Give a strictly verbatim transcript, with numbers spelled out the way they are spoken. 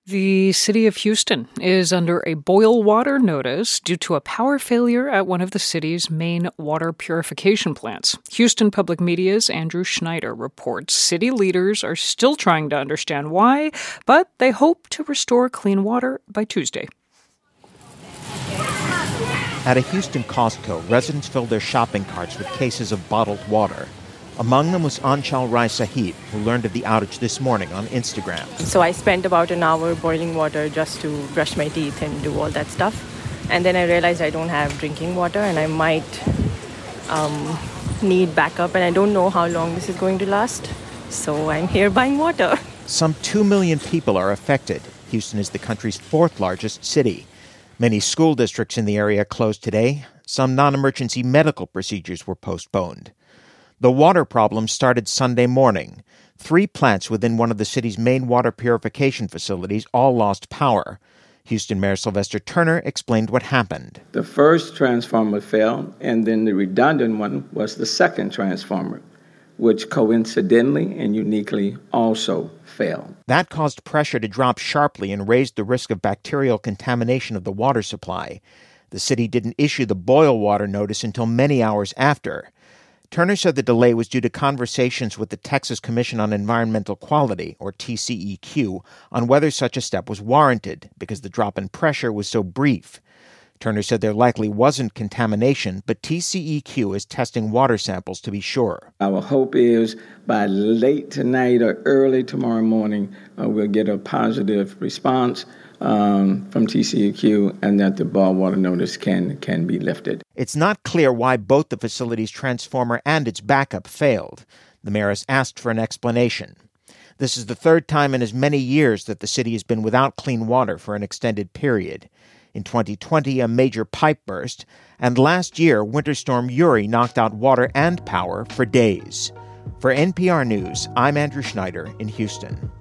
The city of Houston is under a boil water notice due to a power failure at one of the city's main water purification plants. Houston Public Media's Andrew Schneider reports city leaders are still trying to understand why, but they hope to restore clean water by Tuesday. At a Houston Costco, residents filled their shopping carts with cases of bottled water. Among them was Anchal Rai Sahib, who learned of the outage this morning on Instagram. So I spent about an hour boiling water just to brush my teeth and do all that stuff. And then I realized I don't have drinking water and I might um, need backup. And I don't know how long this is going to last. So I'm here buying water. Some two million people are affected. Houston is the country's fourth largest city. Many school districts in the area closed today. Some non-emergency medical procedures were postponed. The water problem started Sunday morning. Three plants within one of the city's main water purification facilities all lost power. Houston Mayor Sylvester Turner explained what happened. The first transformer failed, and then the redundant one was the second transformer, which coincidentally and uniquely also failed. That caused pressure to drop sharply and raised the risk of bacterial contamination of the water supply. The city didn't issue the boil water notice until many hours after. Turner said the delay was due to conversations with the Texas Commission on Environmental Quality, or T C E Q, on whether such a step was warranted because the drop in pressure was so brief. Turner said there likely wasn't contamination, but T C E Q is testing water samples to be sure. Our hope is by late tonight or early tomorrow morning, uh, we'll get a positive response Um, from T C E Q and that the boil water notice can can be lifted. It's not clear why both the facility's transformer and its backup failed. The mayor has asked for an explanation. This is the third time in as many years that the city has been without clean water for an extended period. In twenty twenty, a major pipe burst, and last year, Winter Storm Uri knocked out water and power for days. For N P R News, I'm Andrew Schneider in Houston.